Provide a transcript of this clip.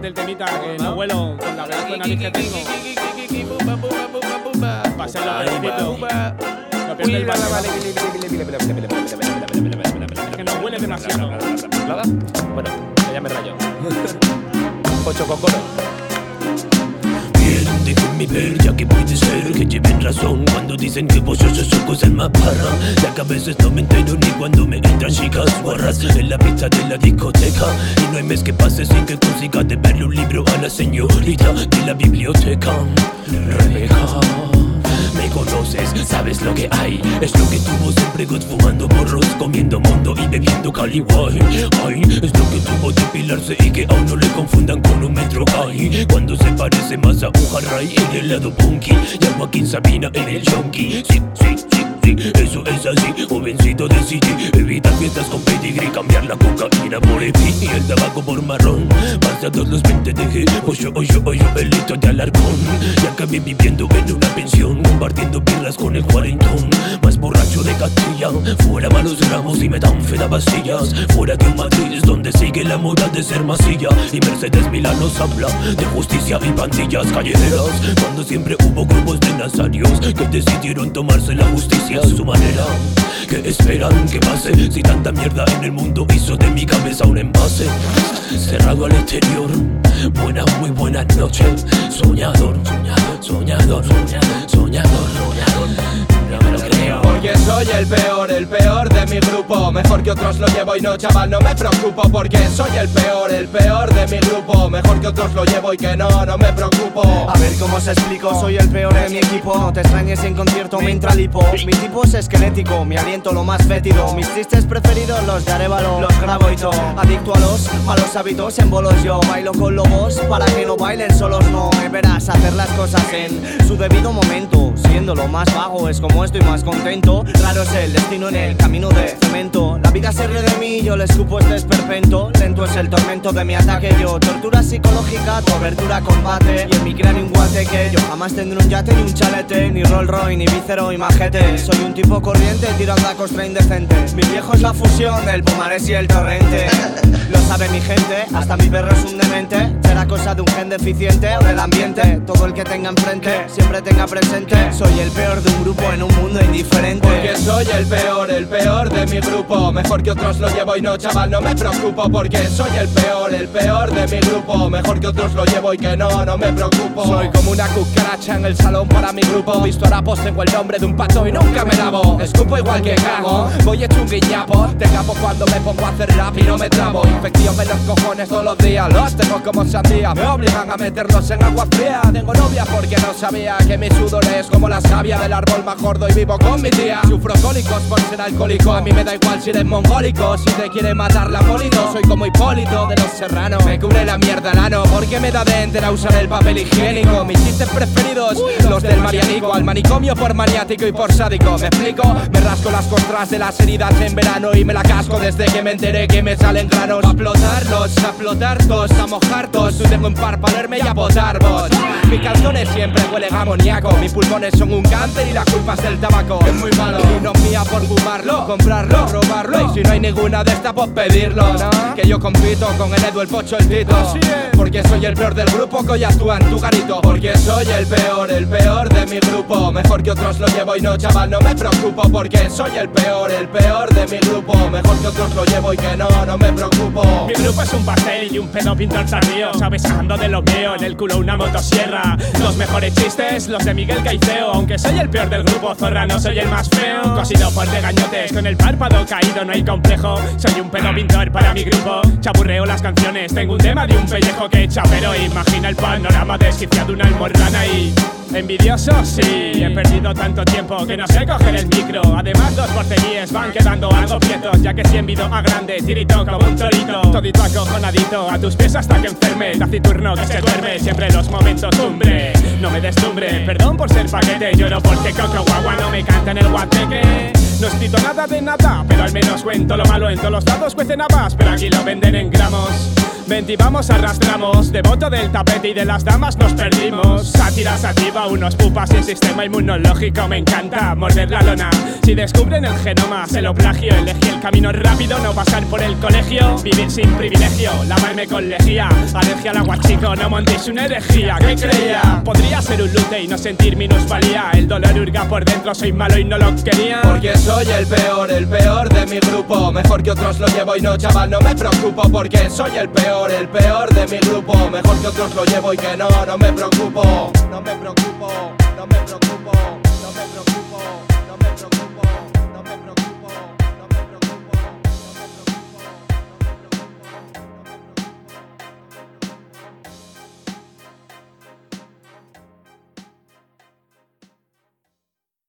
Pásate el temita, que no vuelo con la pedazo de nariz que tengo. Pásalo despacito. No pierdes el paso. Es que no huele demasiado. Bueno, que ya me rayo. Ocho cocoro. Déjenme ver, ya que puede ser que lleven razón cuando dicen que vos sos cosas más parra. Ya que a veces no me entero ni cuando me entran chicas guarras en la pista de la discoteca. Y no hay mes que pase sin que consiga de verle un libro a la señorita de la biblioteca. Rebeca, me conoces, sabes lo que hay. Es lo que tuvo siempre God fumando porros, comiendo mondo y bebiendo caliway. Ay, es lo que tuvo depilarse y que aún no le confundan con un metro high. Cuando se parece más a un Harry en el lado punky y a Joaquín Sabina en el chunky. Sí, sí, sí, sí, eso es así. Jovencito de City, evita fiestas con pedigrí, cambiar la cocaína por epi y el tabaco por marrón. Pasados los 20 dejé oyo el litro de Alarcón. Y acabé viviendo en una pensión, compartiendo birras con el cuarentón. Más borracho de Castilla, fuera malos ramos y metanfeta pastillas. Fuera de un Madrid donde sigue la moda de ser masilla. Y Mercedes Milán nos habla de justicia y pandillas callejeras, cuando siempre hubo grupos de nazarios que decidieron tomarse la justicia a su manera. ¿Qué esperan que pase si tanta mierda en el mundo hizo de mi cabeza un envase? Cerrado al exterior, buena, muy buena noche. Soñador, soñador, soñador, soñador, soñador, soñador. No me lo creo. Porque soy el peor de mi grupo. Mejor que otros lo llevo y no, chaval, no me preocupo. Porque soy el peor de mi grupo. Mejor que otros lo llevo y que no me preocupo. A ver cómo os explico, soy el peor de mi equipo. No te extrañes si en concierto me entra lipo. Mi tipo es esquelético, mi aliento lo más fétido. Mis chistes preferidos los de Arévalo, los grabo y todo. Adicto a los malos hábitos, en bolos yo bailo con lobos para que no bailen solos. No me verás hacer las cosas en su debido momento. Siendo lo más vago es como estoy más contento. Raro es el destino en el camino de cemento. La vida se ríe de mí, yo le escupo este esperpento. Lento es el tormento de mi ataque. Yo tortura psicológica, cobertura, combate. Y en mi cráneo un guate que yo jamás tendré un yate ni un chalete, ni Rolls Royce, ni vícero, ni majete. Soy un tipo corriente, tirando a costra indecente. Mi viejo es la fusión del Pomares y el Torrente. Lo sabe mi gente, hasta mi perro es un demente. Será cosa de un gen deficiente o del ambiente. Todo el que tenga enfrente, siempre tenga presente. Soy el peor de un grupo en un mundo indiferente. Porque soy el peor de mi grupo. Mejor que otros lo llevo y no, chaval, no me preocupo. Porque soy el peor de mi grupo. Mejor que otros lo llevo y que no me preocupo. Soy como una cucaracha en el salón para mi grupo. Visto harapos, tengo el nombre de un pato y nunca me lavo. Escupo igual que cago, voy hecho un guiñapo. Te capo cuando me pongo a hacer rap y no me trabo. Infección en los cojones todos los días, los tengo como sandía. Me obligan a meterlos en agua fría. Tengo novia porque no sabía que mi sudor es como la savia del árbol más gordo y vivo con mi tía. Sufro cólicos por ser alcohólico. A mí me da igual si eres mongólico, si te quiere matar la polito. Soy como Hipólito de los Serranos, me cubre la mierda el ano porque me da de entera usar el papel higiénico. Mis chistes preferidos, los del Marianico. Al manicomio por maniático y por sádico. ¿Me explico? Me rasco las costras de las heridas en verano y me la casco desde que me enteré que me salen granos. A flotar todos, a mojar todos. Tú tengo un par para verme y a botar vos. Mis calzones siempre huelen a amoníaco. Mis pulmones son un cáncer y la culpa es del tabaco. Es muy malo y no es mía por fumarlo, comprarlo, robarlo. Y si no hay ninguna de estas, pues pedirlo, ¿no? Que yo compito con el Edu, el Pocho, el Tito. Porque soy el peor del grupo que hoy actúa en tu garito. Porque soy el peor de mi grupo. Mejor que otros lo llevo y no, chaval, no me preocupo. Porque soy el peor de mi grupo. Mejor que otros lo llevo y que no me preocupo. Mi grupo es un pastel y un pedo pintor tardío. Sabes, ando de lo mío, en el culo una motosierra. Los mejores chistes, los de Miguel Caiceo. Aunque soy el peor del grupo, zorra, no soy el más feo. Cosido por regañotes, con el párpado caído, no hay complejo. Soy un pedo pintor para mi grupo. Chapurreo las canciones, tengo un tema de un pellejo que echa. Pero imagina el panorama desquiciado, una almorrana y... envidioso, sí, he perdido tanto tiempo que no sé coger el micro. Además los porteñíes van quedando algo quietos, ya que si envido a grande, tirito como un torito. Todito acojonadito, a tus pies hasta que enferme. Taciturno que se duerme, siempre los momentos cumbre. No me deslumbre, perdón por ser paquete. Lloro porque Coco Guagua no me canta en el guateque. No escrito nada de nada, pero al menos cuento lo malo. En todos los lados cuecen habas, pero aquí lo venden en gramos. Ventivamos, arrastramos, devoto del tapete y de las damas nos perdimos. Sátira sativa, unos pupas y el sistema inmunológico. Me encanta morder la lona. Si descubren el genoma, se lo plagio. Elegí el camino rápido, no pasar por el colegio. Vivir sin privilegio, lavarme con lejía. Alergia al agua, chico, no montéis una herejía. ¿Qué creía? Podría ser un lute y no sentir minusvalía. El dolor hurga por dentro, soy malo y no lo quería. Porque soy el peor de mi grupo. Mejor que otros lo llevo y no, chaval, no me preocupo. Porque soy el peor de mi grupo. Mejor que otros lo llevo y que no me preocupo. No me preocupo, no me preocupo, no me preocupo, no me preocupo, no me preocupo.